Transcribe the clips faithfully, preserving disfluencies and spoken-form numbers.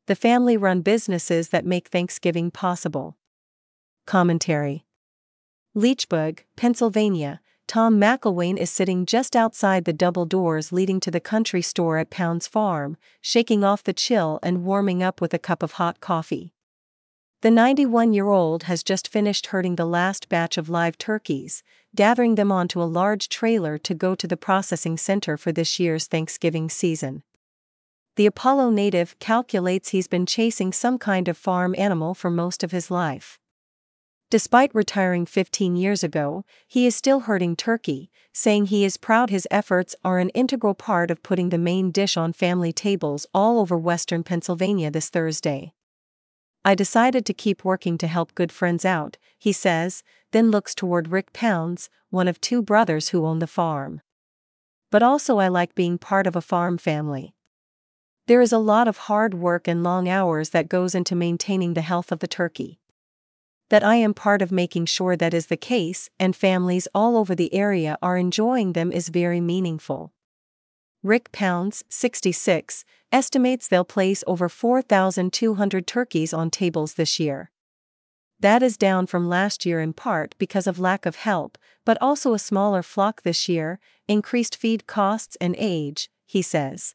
the family-run businesses that make Thanksgiving possible. Commentary. Leechburg, Pennsylvania. Tom McElwain is sitting just outside the double doors leading to the country store at Pound's Farm, shaking off the chill and warming up with a cup of hot coffee. The ninety-one-year-old has just finished herding the last batch of live turkeys, gathering them onto a large trailer to go to the processing center for this year's Thanksgiving season. The Apollo native calculates he's been chasing some kind of farm animal for most of his life. Despite retiring fifteen years ago, he is still herding turkey, saying he is proud his efforts are an integral part of putting the main dish on family tables all over western Pennsylvania this Thursday. I decided to keep working to help good friends out, he says, then looks toward Rick Pounds, one of two brothers who own the farm. But also I like being part of a farm family. There is a lot of hard work and long hours that goes into maintaining the health of the turkey. That I am part of making sure that is the case and families all over the area are enjoying them is very meaningful. Rick Pounds, sixty-six, estimates they'll place over four thousand two hundred turkeys on tables this year. That is down from last year in part because of lack of help, but also a smaller flock this year, increased feed costs and age, he says.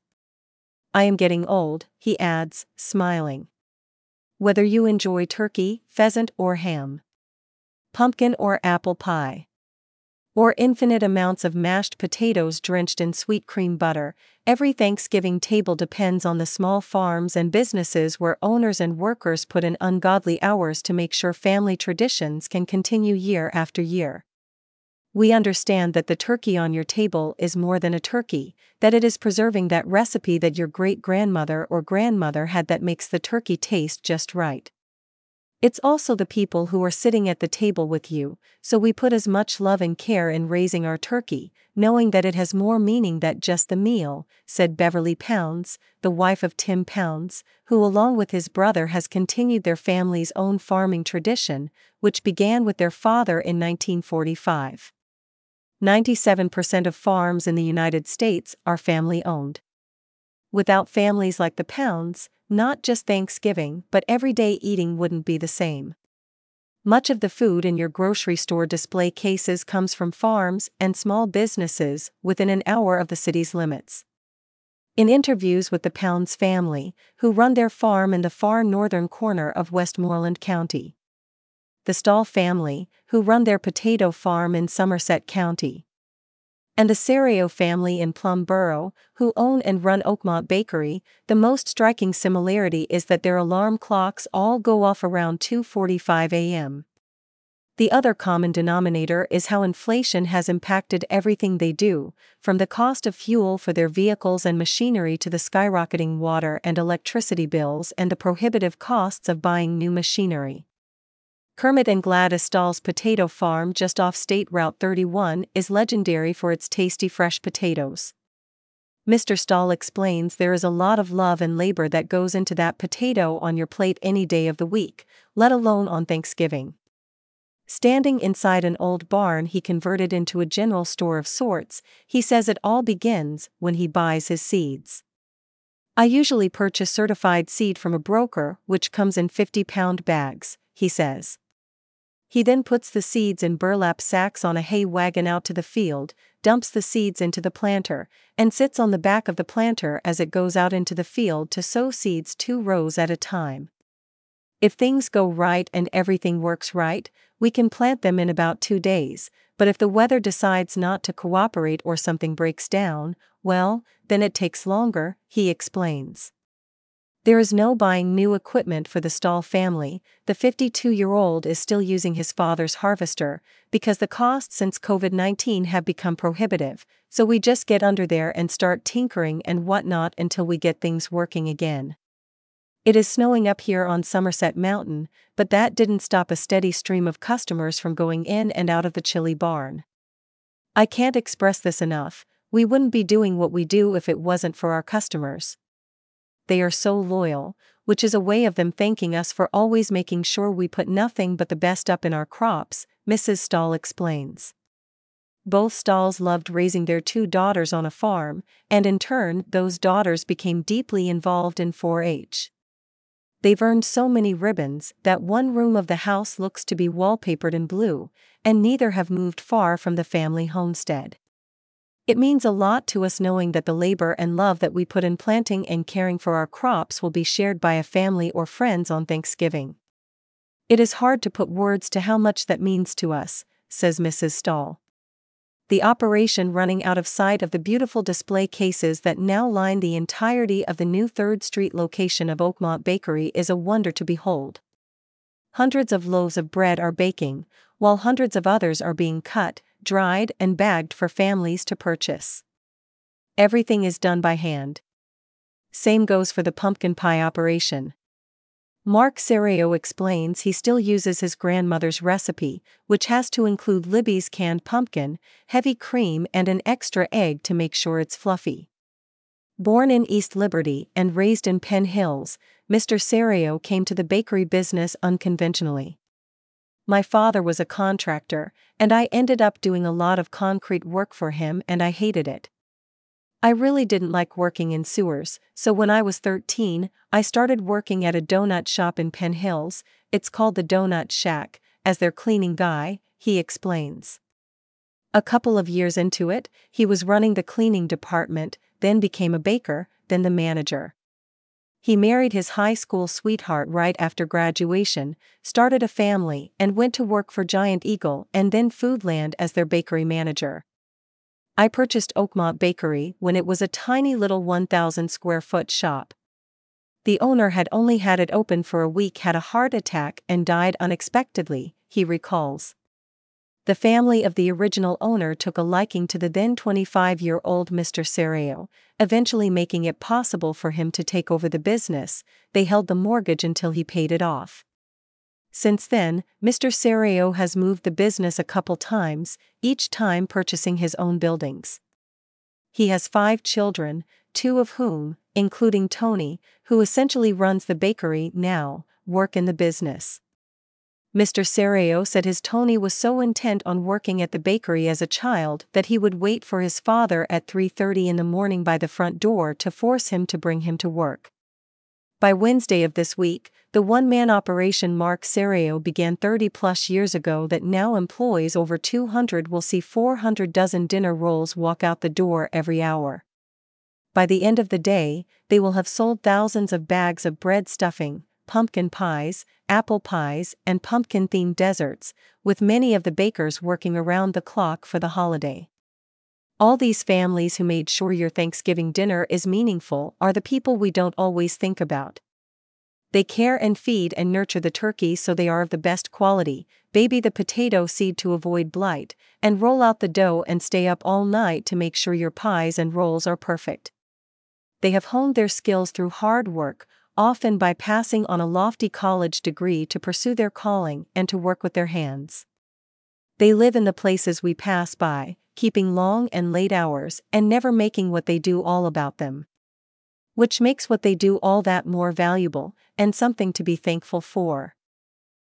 I am getting old, he adds, smiling. Whether you enjoy turkey, pheasant or ham, pumpkin or apple pie, or infinite amounts of mashed potatoes drenched in sweet cream butter, every Thanksgiving table depends on the small farms and businesses where owners and workers put in ungodly hours to make sure family traditions can continue year after year. We understand that the turkey on your table is more than a turkey, that it is preserving that recipe that your great-grandmother or grandmother had that makes the turkey taste just right. It's also the people who are sitting at the table with you, so we put as much love and care in raising our turkey, knowing that it has more meaning than just the meal, said Beverly Pounds, the wife of Tim Pounds, who along with his brother has continued their family's own farming tradition, which began with their father in nineteen forty-five. ninety-seven percent of farms in the United States are family-owned. Without families like the Pounds, not just Thanksgiving but everyday eating wouldn't be the same. Much of the food in your grocery store display cases comes from farms and small businesses within an hour of the city's limits. In interviews with the Pounds family, who run their farm in the far northern corner of Westmoreland County, the Stahl family, who run their potato farm in Somerset County, and the Serio family in Plum Borough, who own and run Oakmont Bakery, the most striking similarity is that their alarm clocks all go off around two forty-five a m The other common denominator is how inflation has impacted everything they do, from the cost of fuel for their vehicles and machinery to the skyrocketing water and electricity bills and the prohibitive costs of buying new machinery. Kermit and Gladys Stahl's potato farm just off State Route thirty-one is legendary for its tasty fresh potatoes. Mister Stahl explains there is a lot of love and labor that goes into that potato on your plate any day of the week, let alone on Thanksgiving. Standing inside an old barn he converted into a general store of sorts, he says it all begins when he buys his seeds. I usually purchase certified seed from a broker, which comes in fifty-pound bags, he says. He then puts the seeds in burlap sacks on a hay wagon out to the field, dumps the seeds into the planter, and sits on the back of the planter as it goes out into the field to sow seeds two rows at a time. If things go right and everything works right, we can plant them in about two days, but if the weather decides not to cooperate or something breaks down, well, then it takes longer, he explains. There is no buying new equipment for the Stahl family. The fifty-two-year-old is still using his father's harvester, because the costs since COVID nineteen have become prohibitive, so we just get under there and start tinkering and whatnot until we get things working again. It is snowing up here on Somerset Mountain, but that didn't stop a steady stream of customers from going in and out of the chilly barn. I can't express this enough, we wouldn't be doing what we do if it wasn't for our customers. They are so loyal, which is a way of them thanking us for always making sure we put nothing but the best up in our crops, Missus Stahl explains. Both Stahls loved raising their two daughters on a farm, and in turn those daughters became deeply involved in four H. They've earned so many ribbons that one room of the house looks to be wallpapered in blue, and neither have moved far from the family homestead. It means a lot to us knowing that the labor and love that we put in planting and caring for our crops will be shared by a family or friends on Thanksgiving. It is hard to put words to how much that means to us, says Missus Stahl. The operation running out of sight of the beautiful display cases that now line the entirety of the new third Street location of Oakmont Bakery is a wonder to behold. Hundreds of loaves of bread are baking, while hundreds of others are being cut, dried, and bagged for families to purchase. Everything is done by hand. Same goes for the pumpkin pie operation. Mark Serio explains he still uses his grandmother's recipe, which has to include Libby's canned pumpkin, heavy cream, and an extra egg to make sure it's fluffy. Born in East Liberty and raised in Penn Hills, Mister Serio came to the bakery business unconventionally. My father was a contractor, and I ended up doing a lot of concrete work for him, and I hated it. I really didn't like working in sewers, so when I was thirteen, I started working at a donut shop in Penn Hills. It's called the Donut Shack, as their cleaning guy, he explains. A couple of years into it, he was running the cleaning department, then became a baker, then the manager. He married his high school sweetheart right after graduation, started a family, and went to work for Giant Eagle and then Foodland as their bakery manager. I purchased Oakmont Bakery when it was a tiny little one thousand square foot shop. The owner had only had it open for a week, had a heart attack, and died unexpectedly, he recalls. The family of the original owner took a liking to the then twenty-five-year-old Mister Serio, eventually making it possible for him to take over the business. They held the mortgage until he paid it off. Since then, Mister Serio has moved the business a couple times, each time purchasing his own buildings. He has five children, two of whom, including Tony, who essentially runs the bakery now, work in the business. Mister Serio said his Tony was so intent on working at the bakery as a child that he would wait for his father at three thirty in the morning by the front door to force him to bring him to work. By Wednesday of this week, the one-man operation Mark Serio began thirty-plus years ago that now employs over two hundred will see four hundred dozen dinner rolls walk out the door every hour. By the end of the day, they will have sold thousands of bags of bread stuffing, pumpkin pies, apple pies, and pumpkin-themed desserts, with many of the bakers working around the clock for the holiday. All these families who made sure your Thanksgiving dinner is meaningful are the people we don't always think about. They care and feed and nurture the turkey so they are of the best quality, baby the potato seed to avoid blight, and roll out the dough and stay up all night to make sure your pies and rolls are perfect. They have honed their skills through hard work, often by passing on a lofty college degree to pursue their calling and to work with their hands. They live in the places we pass by, keeping long and late hours and never making what they do all about them. Which makes what they do all that more valuable, and something to be thankful for.